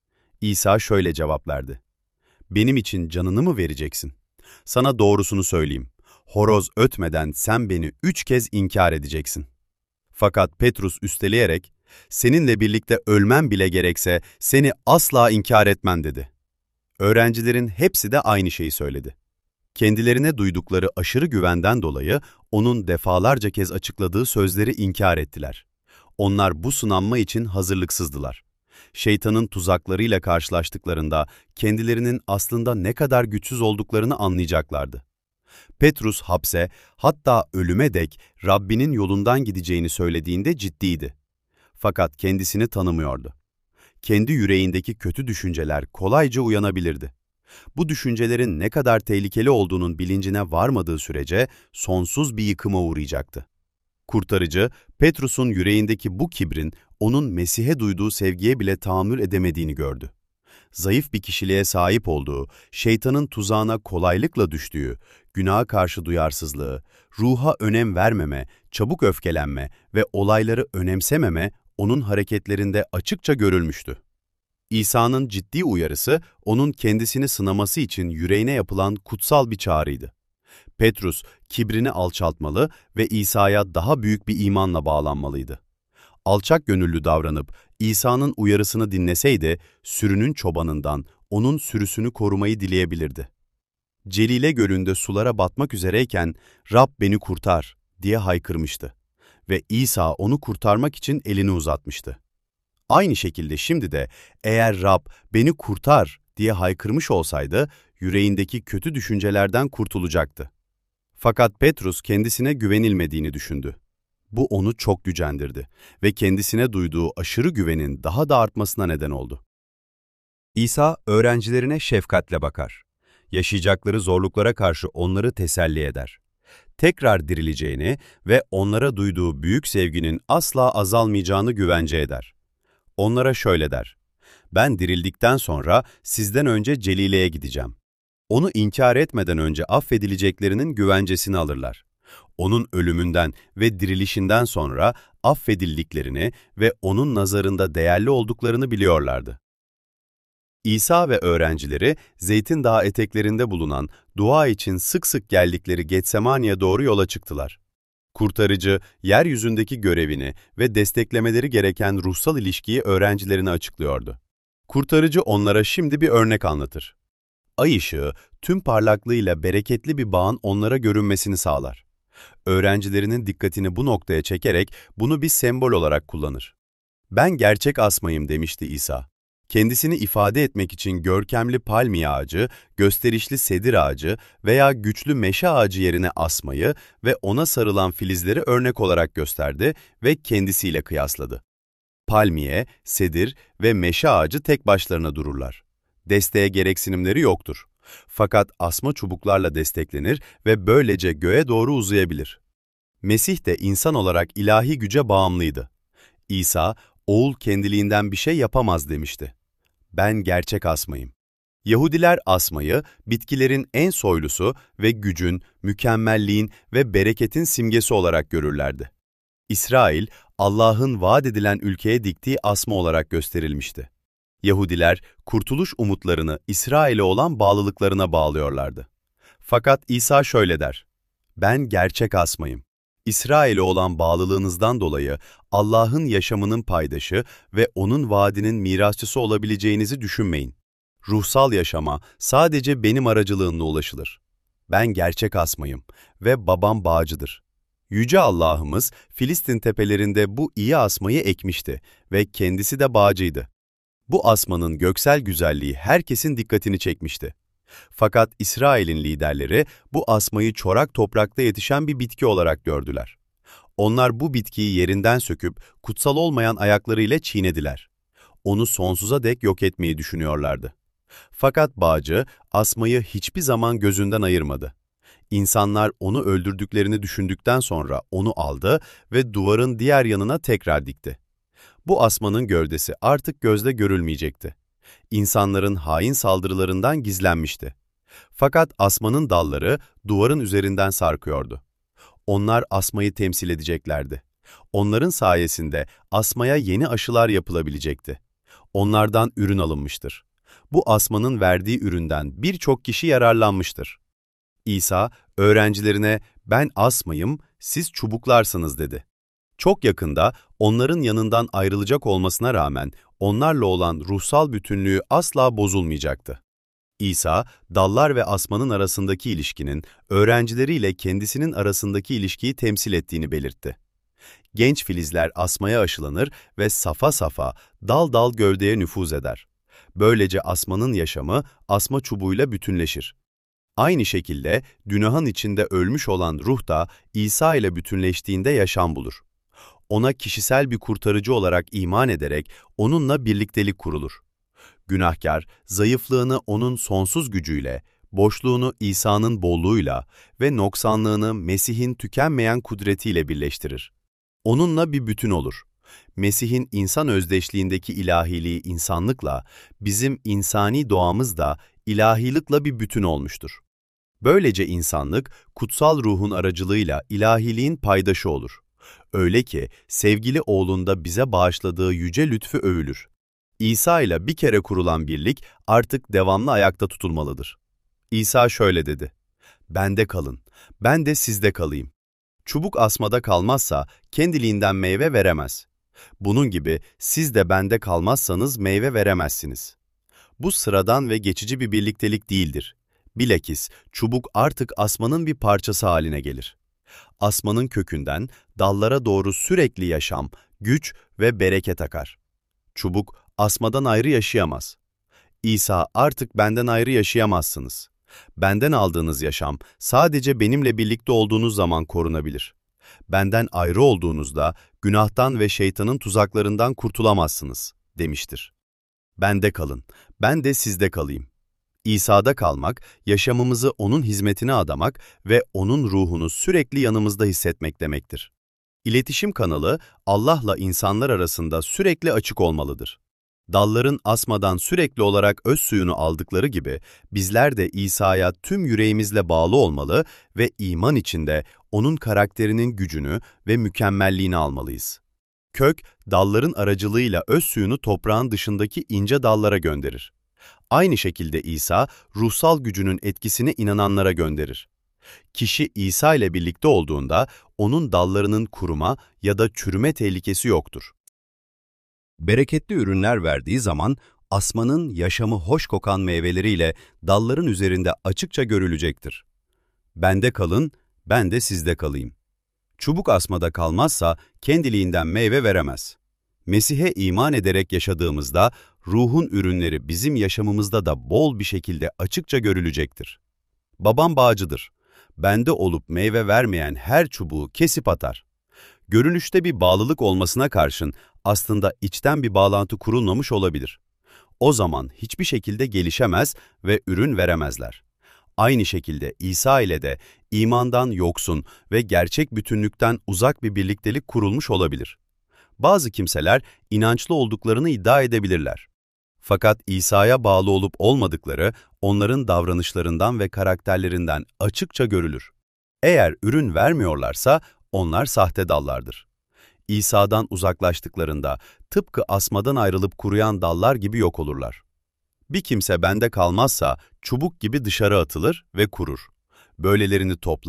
İsa şöyle cevap verdi: "Benim için canını mı vereceksin? Sana doğrusunu söyleyeyim. Horoz ötmeden sen beni üç kez inkar edeceksin." Fakat Petrus üsteleyerek, "Seninle birlikte ölmem bile gerekse seni asla inkar etmem," dedi. Öğrencilerin hepsi de aynı şeyi söyledi. Kendilerine duydukları aşırı güvenden dolayı onun defalarca kez açıkladığı sözleri inkar ettiler. Onlar bu sınanma için hazırlıksızdılar. Şeytanın tuzaklarıyla karşılaştıklarında kendilerinin aslında ne kadar güçsüz olduklarını anlayacaklardı. Petrus hapse, hatta ölüme dek Rabbinin yolundan gideceğini söylediğinde ciddiydi. Fakat kendisini tanımıyordu. Kendi yüreğindeki kötü düşünceler kolayca uyanabilirdi. Bu düşüncelerin ne kadar tehlikeli olduğunun bilincine varmadığı sürece sonsuz bir yıkıma uğrayacaktı. Kurtarıcı, Petrus'un yüreğindeki bu kibrin onun Mesih'e duyduğu sevgiye bile tahammül edemediğini gördü. Zayıf bir kişiliğe sahip olduğu, şeytanın tuzağına kolaylıkla düştüğü, günaha karşı duyarsızlığı, ruha önem vermeme, çabuk öfkelenme ve olayları önemsememe onun hareketlerinde açıkça görülmüştü. İsa'nın ciddi uyarısı, onun kendisini sınaması için yüreğine yapılan kutsal bir çağrıydı. Petrus, kibrini alçaltmalı ve İsa'ya daha büyük bir imanla bağlanmalıydı. Alçak gönüllü davranıp İsa'nın uyarısını dinleseydi, sürünün çobanından onun sürüsünü korumayı dileyebilirdi. Celile Gölü'nde sulara batmak üzereyken, "Rab beni kurtar," diye haykırmıştı ve İsa onu kurtarmak için elini uzatmıştı. Aynı şekilde şimdi de eğer "Rab beni kurtar," diye haykırmış olsaydı, yüreğindeki kötü düşüncelerden kurtulacaktı. Fakat Petrus kendisine güvenilmediğini düşündü. Bu onu çok gücendirdi ve kendisine duyduğu aşırı güvenin daha da artmasına neden oldu. İsa öğrencilerine şefkatle bakar. Yaşayacakları zorluklara karşı onları teselli eder. Tekrar dirileceğini ve onlara duyduğu büyük sevginin asla azalmayacağını güvence eder. Onlara şöyle der: "Ben dirildikten sonra sizden önce Celile'ye gideceğim." Onu inkar etmeden önce affedileceklerinin güvencesini alırlar. Onun ölümünden ve dirilişinden sonra affedildiklerini ve onun nazarında değerli olduklarını biliyorlardı. İsa ve öğrencileri Zeytin Dağı eteklerinde bulunan, dua için sık sık geldikleri Getsemani'ye doğru yola çıktılar. Kurtarıcı, yeryüzündeki görevini ve desteklemeleri gereken ruhsal ilişkiyi öğrencilerine açıklıyordu. Kurtarıcı onlara şimdi bir örnek anlatır. Ay ışığı, tüm parlaklığıyla bereketli bir bağın onlara görünmesini sağlar. Öğrencilerinin dikkatini bu noktaya çekerek bunu bir sembol olarak kullanır. "Ben gerçek asmayım," demişti İsa. Kendisini ifade etmek için görkemli palmiye ağacı, gösterişli sedir ağacı veya güçlü meşe ağacı yerine asmayı ve ona sarılan filizleri örnek olarak gösterdi ve kendisiyle kıyasladı. Palmiye, sedir ve meşe ağacı tek başlarına dururlar. Desteğe gereksinimleri yoktur. Fakat asma çubuklarla desteklenir ve böylece göğe doğru uzayabilir. Mesih de insan olarak ilahi güce bağımlıydı. İsa, "Oğul kendiliğinden bir şey yapamaz," demişti. "Ben gerçek asmayım." Yahudiler asmayı, bitkilerin en soylusu ve gücün, mükemmelliğin ve bereketin simgesi olarak görürlerdi. İsrail, Allah'ın vaat edilen ülkeye diktiği asma olarak gösterilmişti. Yahudiler, kurtuluş umutlarını İsrail'e olan bağlılıklarına bağlıyorlardı. Fakat İsa şöyle der: ben gerçek asmayım. İsrail'e olan bağlılığınızdan dolayı Allah'ın yaşamının paydaşı ve O'nun vaadinin mirasçısı olabileceğinizi düşünmeyin. Ruhsal yaşama sadece benim aracılığımla ulaşılır. Ben gerçek asmayım ve babam bağcıdır. Yüce Allah'ımız Filistin tepelerinde bu iyi asmayı ekmişti ve kendisi de bağcıydı. Bu asmanın göksel güzelliği herkesin dikkatini çekmişti. Fakat İsrail'in liderleri bu asmayı çorak toprakta yetişen bir bitki olarak gördüler. Onlar bu bitkiyi yerinden söküp kutsal olmayan ayaklarıyla çiğnediler. Onu sonsuza dek yok etmeyi düşünüyorlardı. Fakat bağcı asmayı hiçbir zaman gözünden ayırmadı. İnsanlar onu öldürdüklerini düşündükten sonra onu aldı ve duvarın diğer yanına tekrar dikti. Bu asmanın gövdesi artık gözle görülmeyecekti. İnsanların hain saldırılarından gizlenmişti. Fakat asmanın dalları duvarın üzerinden sarkıyordu. Onlar asmayı temsil edeceklerdi. Onların sayesinde asmaya yeni aşılar yapılabilecekti. Onlardan ürün alınmıştır. Bu asmanın verdiği üründen birçok kişi yararlanmıştır. İsa öğrencilerine ben asmayım, siz çubuklarsınız dedi. Çok yakında onların yanından ayrılacak olmasına rağmen onlarla olan ruhsal bütünlüğü asla bozulmayacaktı. İsa, dallar ve asmanın arasındaki ilişkinin öğrencileriyle kendisinin arasındaki ilişkiyi temsil ettiğini belirtti. Genç filizler asmaya aşılanır ve safa safa, dal dal gövdeye nüfuz eder. Böylece asmanın yaşamı asma çubuğuyla bütünleşir. Aynı şekilde günahın içinde ölmüş olan ruh da İsa ile bütünleştiğinde yaşam bulur. Ona kişisel bir kurtarıcı olarak iman ederek onunla birliktelik kurulur. Günahkar, zayıflığını onun sonsuz gücüyle, boşluğunu İsa'nın bolluğuyla ve noksanlığını Mesih'in tükenmeyen kudretiyle birleştirir. Onunla bir bütün olur. Mesih'in insan özdeşliğindeki ilahiliği insanlıkla, bizim insani doğamız da ilahilikle bir bütün olmuştur. Böylece insanlık, kutsal ruhun aracılığıyla ilahiliğin paydaşı olur. Öyle ki sevgili oğlunda bize bağışladığı yüce lütfü övülür. İsa ile bir kere kurulan birlik artık devamlı ayakta tutulmalıdır. İsa şöyle dedi, bende kalın, ben de sizde kalayım. Çubuk asmada kalmazsa kendiliğinden meyve veremez. Bunun gibi siz de bende kalmazsanız meyve veremezsiniz. Bu sıradan ve geçici bir birliktelik değildir. Bilakis çubuk artık asmanın bir parçası haline gelir. Asmanın kökünden dallara doğru sürekli yaşam, güç ve bereket akar. Çubuk asmadan ayrı yaşayamaz. İsa artık benden ayrı yaşayamazsınız. Benden aldığınız yaşam sadece benimle birlikte olduğunuz zaman korunabilir. Benden ayrı olduğunuzda günahtan ve şeytanın tuzaklarından kurtulamazsınız, demiştir. Bende kalın, ben de sizde kalayım. İsa'da kalmak, yaşamımızı O'nun hizmetine adamak ve O'nun ruhunu sürekli yanımızda hissetmek demektir. İletişim kanalı Allah'la insanlar arasında sürekli açık olmalıdır. Dalların asmadan sürekli olarak öz suyunu aldıkları gibi bizler de İsa'ya tüm yüreğimizle bağlı olmalı ve iman içinde O'nun karakterinin gücünü ve mükemmelliğini almalıyız. Kök, dalların aracılığıyla öz suyunu toprağın dışındaki ince dallara gönderir. Aynı şekilde İsa, ruhsal gücünün etkisini inananlara gönderir. Kişi İsa ile birlikte olduğunda onun dallarının kuruma ya da çürüme tehlikesi yoktur. Bereketli ürünler verdiği zaman asmanın yaşamı hoş kokan meyveleriyle dalların üzerinde açıkça görülecektir. Bende kalın, ben de sizde kalayım. Çubuk asmada kalmazsa kendiliğinden meyve veremez. Mesih'e iman ederek yaşadığımızda ruhun ürünleri bizim yaşamımızda da bol bir şekilde açıkça görülecektir. Babam bağcıdır. Bende olup meyve vermeyen her çubuğu kesip atar. Görünüşte bir bağlılık olmasına karşın aslında içten bir bağlantı kurulmamış olabilir. O zaman hiçbir şekilde gelişemez ve ürün veremezler. Aynı şekilde İsa ile de imandan yoksun ve gerçek bütünlükten uzak bir birliktelik kurulmuş olabilir. Bazı kimseler inançlı olduklarını iddia edebilirler. Fakat İsa'ya bağlı olup olmadıkları onların davranışlarından ve karakterlerinden açıkça görülür. Eğer ürün vermiyorlarsa onlar sahte dallardır. İsa'dan uzaklaştıklarında tıpkı asmadan ayrılıp kuruyan dallar gibi yok olurlar. Bir kimse bende kalmazsa çubuk gibi dışarı atılır ve kurur. Böylelerini toplar,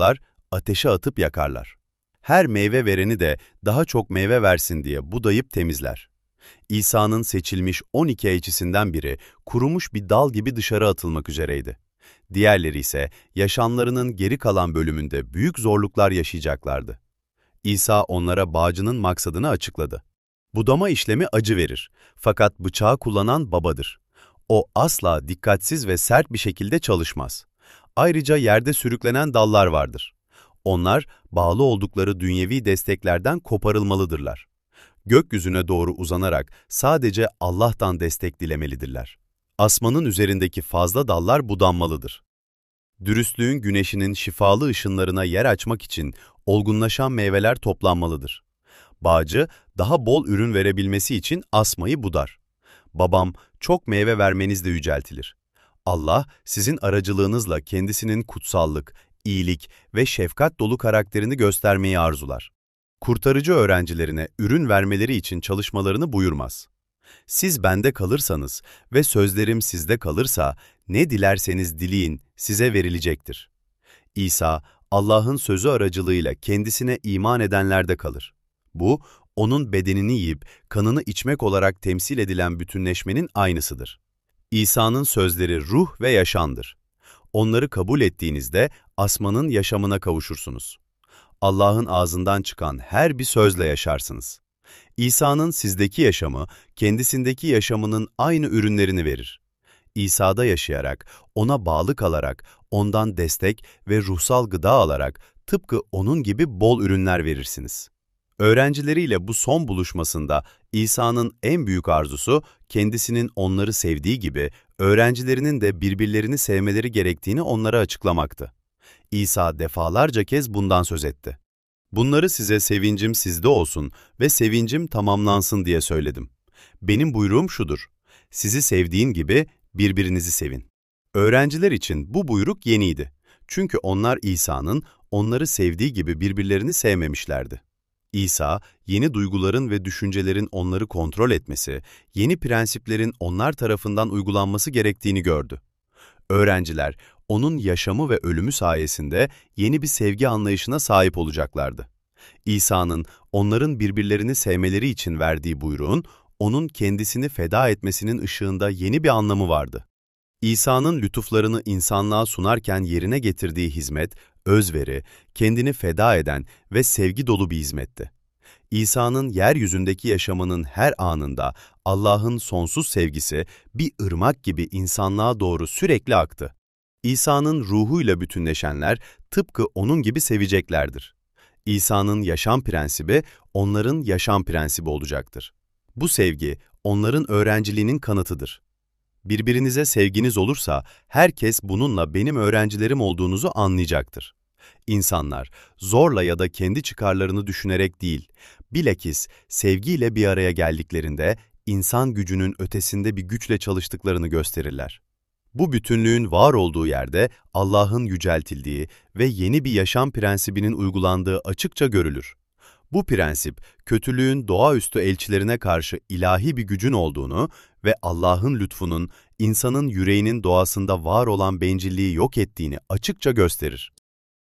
ateşe atıp yakarlar. Her meyve vereni de daha çok meyve versin diye budayıp temizler. İsa'nın seçilmiş on iki elçisinden biri kurumuş bir dal gibi dışarı atılmak üzereydi. Diğerleri ise yaşamlarının geri kalan bölümünde büyük zorluklar yaşayacaklardı. İsa onlara bağcının maksadını açıkladı. Budama işlemi acı verir, fakat bıçağı kullanan babadır. O asla dikkatsiz ve sert bir şekilde çalışmaz. Ayrıca yerde sürüklenen dallar vardır. Onlar bağlı oldukları dünyevi desteklerden koparılmalıdırlar. Gökyüzüne doğru uzanarak sadece Allah'tan destek dilemelidirler. Asmanın üzerindeki fazla dallar budanmalıdır. Dürüstlüğün güneşinin şifalı ışınlarına yer açmak için olgunlaşan meyveler toplanmalıdır. Bağcı, daha bol ürün verebilmesi için asmayı budar. Babam, çok meyve vermenizle yüceltilir. Allah, sizin aracılığınızla kendisinin kutsallık, iyilik ve şefkat dolu karakterini göstermeyi arzular. Kurtarıcı öğrencilerine ürün vermeleri için çalışmalarını buyurmaz. Siz bende kalırsanız ve sözlerim sizde kalırsa, ne dilerseniz dileyin, size verilecektir. İsa, Allah'ın sözü aracılığıyla kendisine iman edenlerde kalır. Bu, onun bedenini yiyip kanını içmek olarak temsil edilen bütünleşmenin aynısıdır. İsa'nın sözleri ruh ve yaşamdır. Onları kabul ettiğinizde asmanın yaşamına kavuşursunuz. Allah'ın ağzından çıkan her bir sözle yaşarsınız. İsa'nın sizdeki yaşamı, kendisindeki yaşamının aynı ürünlerini verir. İsa'da yaşayarak, ona bağlı kalarak, ondan destek ve ruhsal gıda alarak tıpkı onun gibi bol ürünler verirsiniz. Öğrencileriyle bu son buluşmasında İsa'nın en büyük arzusu, kendisinin onları sevdiği gibi öğrencilerinin de birbirlerini sevmeleri gerektiğini onlara açıklamaktı. İsa defalarca kez bundan söz etti. Bunları size sevincim sizde olsun ve sevincim tamamlansın diye söyledim. Benim buyruğum şudur: sizi sevdiğin gibi birbirinizi sevin. Öğrenciler için bu buyruk yeniydi. Çünkü onlar İsa'nın onları sevdiği gibi birbirlerini sevmemişlerdi. İsa, yeni duyguların ve düşüncelerin onları kontrol etmesi, yeni prensiplerin onlar tarafından uygulanması gerektiğini gördü. Öğrenciler, onun yaşamı ve ölümü sayesinde yeni bir sevgi anlayışına sahip olacaklardı. İsa'nın onların birbirlerini sevmeleri için verdiği buyruğun, onun kendisini feda etmesinin ışığında yeni bir anlamı vardı. İsa'nın lütuflarını insanlığa sunarken yerine getirdiği hizmet, özveri, kendini feda eden ve sevgi dolu bir hizmetti. İsa'nın yeryüzündeki yaşamının her anında Allah'ın sonsuz sevgisi bir ırmak gibi insanlığa doğru sürekli aktı. İsa'nın ruhuyla bütünleşenler tıpkı onun gibi seveceklerdir. İsa'nın yaşam prensibi onların yaşam prensibi olacaktır. Bu sevgi onların öğrenciliğinin kanıtıdır. Birbirinize sevginiz olursa herkes bununla benim öğrencilerim olduğunuzu anlayacaktır. İnsanlar zorla ya da kendi çıkarlarını düşünerek değil, bilakis sevgiyle bir araya geldiklerinde insan gücünün ötesinde bir güçle çalıştıklarını gösterirler. Bu bütünlüğün var olduğu yerde Allah'ın yüceltildiği ve yeni bir yaşam prensibinin uygulandığı açıkça görülür. Bu prensip, kötülüğün doğaüstü elçilerine karşı ilahi bir gücün olduğunu ve Allah'ın lütfunun insanın yüreğinin doğasında var olan bencilliği yok ettiğini açıkça gösterir.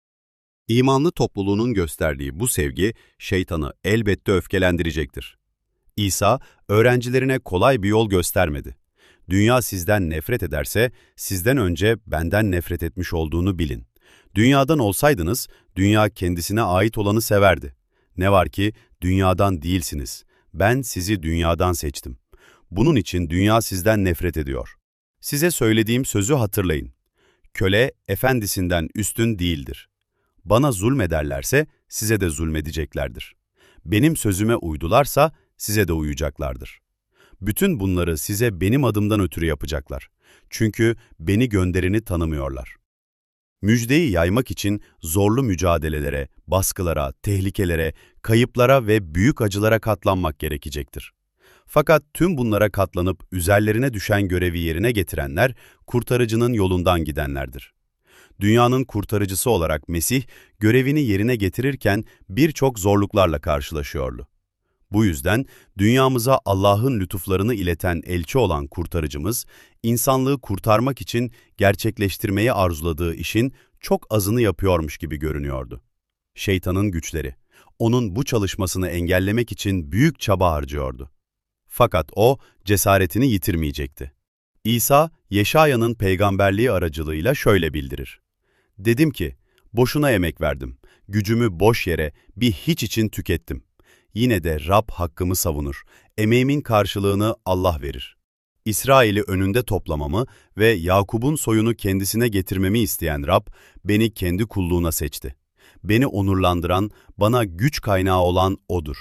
İmanlı topluluğunun gösterdiği bu sevgi, şeytanı elbette öfkelendirecektir. İsa, öğrencilerine kolay bir yol göstermedi. Dünya sizden nefret ederse, sizden önce benden nefret etmiş olduğunu bilin. Dünyadan olsaydınız, dünya kendisine ait olanı severdi. Ne var ki, dünyadan değilsiniz. Ben sizi dünyadan seçtim. Bunun için dünya sizden nefret ediyor. Size söylediğim sözü hatırlayın. Köle, efendisinden üstün değildir. Bana zulmederlerse, size de zulmedeceklerdir. Benim sözüme uydularsa, size de uyacaklardır. Bütün bunları size benim adımdan ötürü yapacaklar. Çünkü beni göndereni tanımıyorlar. Müjdeyi yaymak için zorlu mücadelelere, baskılara, tehlikelere, kayıplara ve büyük acılara katlanmak gerekecektir. Fakat tüm bunlara katlanıp üzerlerine düşen görevi yerine getirenler, kurtarıcının yolundan gidenlerdir. Dünyanın kurtarıcısı olarak Mesih, görevini yerine getirirken birçok zorluklarla karşılaşıyordu. Bu yüzden dünyamıza Allah'ın lütuflarını ileten elçi olan kurtarıcımız, insanlığı kurtarmak için gerçekleştirmeyi arzuladığı işin çok azını yapıyormuş gibi görünüyordu. Şeytanın güçleri, onun bu çalışmasını engellemek için büyük çaba harcıyordu. Fakat o, cesaretini yitirmeyecekti. İsa, Yeşaya'nın peygamberliği aracılığıyla şöyle bildirir. Dedim ki, boşuna emek verdim, gücümü boş yere, bir hiç için tükettim. Yine de Rab hakkımı savunur, emeğimin karşılığını Allah verir. İsrail'i önünde toplamamı ve Yakup'un soyunu kendisine getirmemi isteyen Rab, beni kendi kulluğuna seçti. Beni onurlandıran, bana güç kaynağı olan O'dur.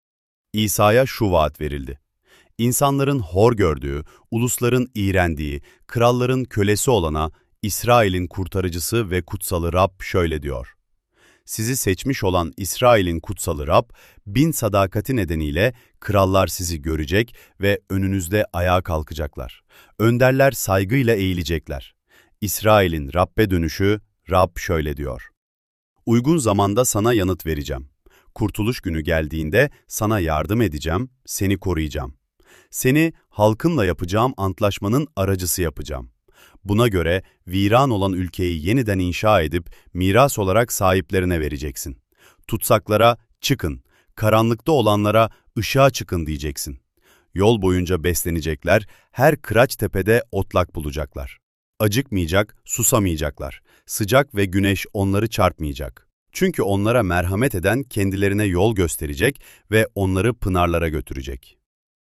İsa'ya şu vaat verildi. İnsanların hor gördüğü, ulusların iğrendiği, kralların kölesi olana, İsrail'in kurtarıcısı ve kutsalı Rab şöyle diyor. Sizi seçmiş olan İsrail'in kutsalı Rab, bin sadakati nedeniyle krallar sizi görecek ve önünüzde ayağa kalkacaklar. Önderler saygıyla eğilecekler. İsrail'in Rab'be dönüşü, Rab şöyle diyor. Uygun zamanda sana yanıt vereceğim. Kurtuluş günü geldiğinde sana yardım edeceğim, seni koruyacağım. Seni halkınla yapacağım antlaşmanın aracısı yapacağım. Buna göre viran olan ülkeyi yeniden inşa edip miras olarak sahiplerine vereceksin. Tutsaklara çıkın, karanlıkta olanlara ışığa çıkın diyeceksin. Yol boyunca beslenecekler, her kıraç tepede otlak bulacaklar. Acıkmayacak, susamayacaklar. Sıcak ve güneş onları çarpmayacak. Çünkü onlara merhamet eden kendilerine yol gösterecek ve onları pınarlara götürecek.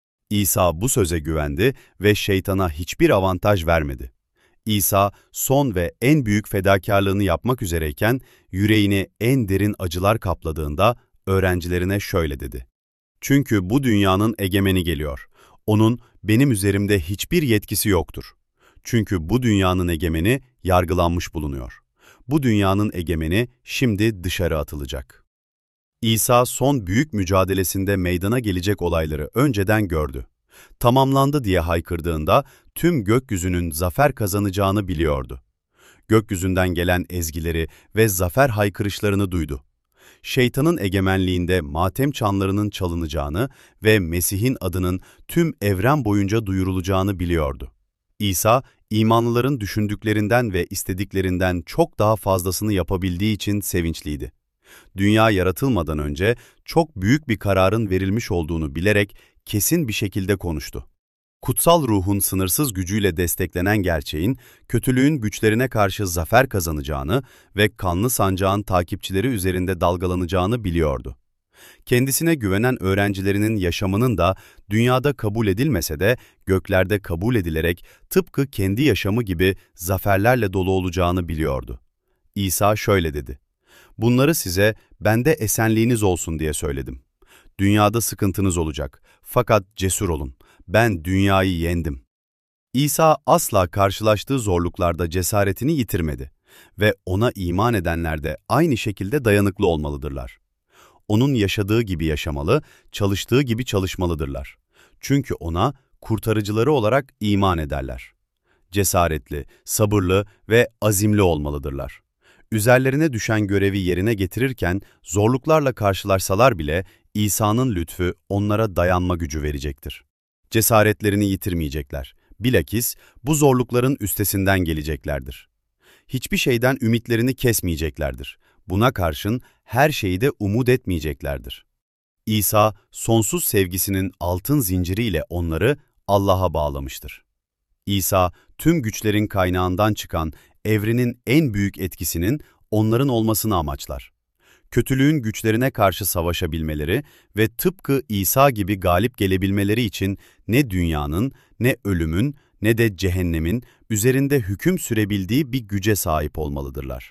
İsa bu söze güvendi ve şeytana hiçbir avantaj vermedi. İsa son ve en büyük fedakarlığını yapmak üzereyken yüreğini en derin acılar kapladığında öğrencilerine şöyle dedi. Çünkü bu dünyanın egemeni geliyor. Onun benim üzerimde hiçbir yetkisi yoktur. Çünkü bu dünyanın egemeni yargılanmış bulunuyor. Bu dünyanın egemeni şimdi dışarı atılacak. İsa son büyük mücadelesinde meydana gelecek olayları önceden gördü. Tamamlandı diye haykırdığında tüm gökyüzünün zafer kazanacağını biliyordu. Gökyüzünden gelen ezgileri ve zafer haykırışlarını duydu. Şeytanın egemenliğinde matem çanlarının çalınacağını ve Mesih'in adının tüm evren boyunca duyurulacağını biliyordu. İsa, imanlıların düşündüklerinden ve istediklerinden çok daha fazlasını yapabildiği için sevinçliydi. Dünya yaratılmadan önce çok büyük bir kararın verilmiş olduğunu bilerek kesin bir şekilde konuştu. Kutsal ruhun sınırsız gücüyle desteklenen gerçeğin, kötülüğün güçlerine karşı zafer kazanacağını ve kanlı sancağın takipçileri üzerinde dalgalanacağını biliyordu. Kendisine güvenen öğrencilerinin yaşamının da dünyada kabul edilmese de göklerde kabul edilerek tıpkı kendi yaşamı gibi zaferlerle dolu olacağını biliyordu. İsa şöyle dedi. Bunları size bende esenliğiniz olsun diye söyledim. Dünyada sıkıntınız olacak. Fakat cesur olun. Ben dünyayı yendim. İsa asla karşılaştığı zorluklarda cesaretini yitirmedi ve ona iman edenler de aynı şekilde dayanıklı olmalıdırlar. Onun yaşadığı gibi yaşamalı, çalıştığı gibi çalışmalıdırlar. Çünkü ona kurtarıcıları olarak iman ederler. Cesaretli, sabırlı ve azimli olmalıdırlar. Üzerlerine düşen görevi yerine getirirken zorluklarla karşılaşsalar bile İsa'nın lütfu onlara dayanma gücü verecektir. Cesaretlerini yitirmeyecekler. Bilakis bu zorlukların üstesinden geleceklerdir. Hiçbir şeyden ümitlerini kesmeyeceklerdir. Buna karşın her şeyi de umut etmeyeceklerdir. İsa, sonsuz sevgisinin altın zinciriyle onları Allah'a bağlamıştır. İsa, tüm güçlerin kaynağından çıkan evrenin en büyük etkisinin onların olmasını amaçlar. Kötülüğün güçlerine karşı savaşabilmeleri ve tıpkı İsa gibi galip gelebilmeleri için ne dünyanın, ne ölümün, ne de cehennemin üzerinde hüküm sürebildiği bir güce sahip olmalıdırlar.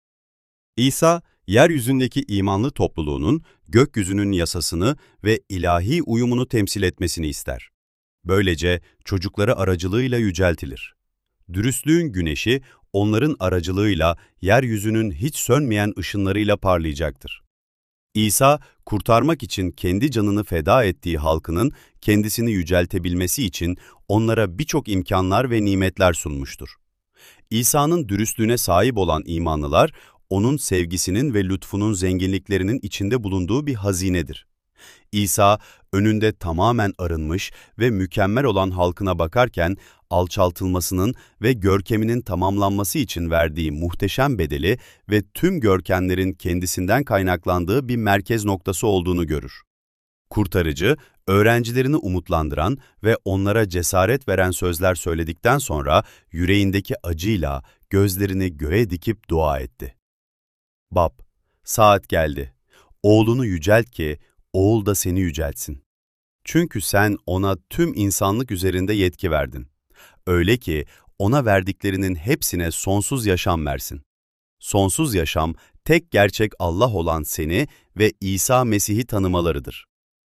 İsa, yeryüzündeki imanlı topluluğunun gökyüzünün yasasını ve ilahi uyumunu temsil etmesini ister. Böylece çocukları aracılığıyla yüceltilir. Dürüstlüğün güneşi onların aracılığıyla yeryüzünün hiç sönmeyen ışınlarıyla parlayacaktır. İsa, kurtarmak için kendi canını feda ettiği halkının kendisini yüceltebilmesi için onlara birçok imkanlar ve nimetler sunmuştur. İsa'nın dürüstlüğüne sahip olan imanlılar, onun sevgisinin ve lütfunun zenginliklerinin içinde bulunduğu bir hazinedir. İsa, Önünde tamamen arınmış ve mükemmel olan halkına bakarken alçaltılmasının ve görkeminin tamamlanması için verdiği muhteşem bedeli ve tüm görkemlerin kendisinden kaynaklandığı bir merkez noktası olduğunu görür. Kurtarıcı, öğrencilerini umutlandıran ve onlara cesaret veren sözler söyledikten sonra yüreğindeki acıyla gözlerini göğe dikip dua etti. Bab, saat geldi. Oğlunu yücelt ki oğul da seni yüceltsin. Çünkü sen ona tüm insanlık üzerinde yetki verdin. Öyle ki ona verdiklerinin hepsine sonsuz yaşam versin. Sonsuz yaşam, tek gerçek Allah olan seni ve İsa Mesih'i tanımalarıdır.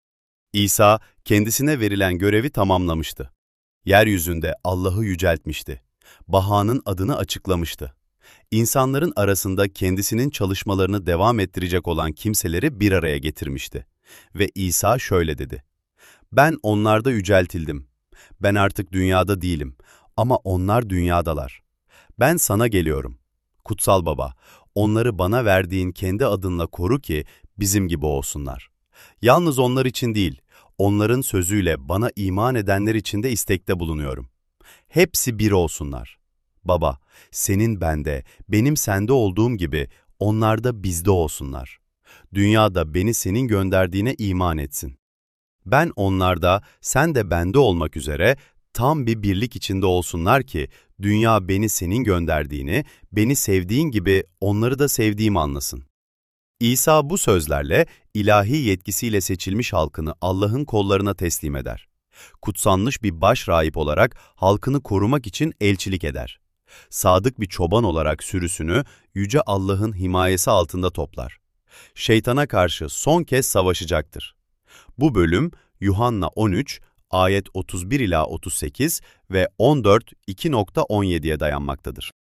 İsa, kendisine verilen görevi tamamlamıştı. Yeryüzünde Allah'ı yüceltmişti. Baha'nın adını açıklamıştı. İnsanların arasında kendisinin çalışmalarını devam ettirecek olan kimseleri bir araya getirmişti. Ve İsa şöyle dedi: "Ben onlarda yüceltildim. Ben artık dünyada değilim ama onlar dünyadalar. Ben sana geliyorum. Kutsal Baba, onları bana verdiğin kendi adınla koru ki bizim gibi olsunlar. Yalnız onlar için değil, onların sözüyle bana iman edenler için de istekte bulunuyorum. Hepsi bir olsunlar. Baba, senin bende, benim sende olduğum gibi onlar da bizde olsunlar. Dünyada beni senin gönderdiğine iman etsin. Ben onlarda, sen de bende olmak üzere tam bir birlik içinde olsunlar ki dünya beni senin gönderdiğini, beni sevdiğin gibi onları da sevdiğimi anlasın." İsa bu sözlerle ilahi yetkisiyle seçilmiş halkını Allah'ın kollarına teslim eder. Kutsanmış bir baş rahip olarak halkını korumak için elçilik eder. Sadık bir çoban olarak sürüsünü Yüce Allah'ın himayesi altında toplar. Şeytana karşı son kez savaşacaktır. Bu bölüm Yuhanna on üç, ayet otuz bir ila otuz sekiz ve on dört iki on yediye dayanmaktadır.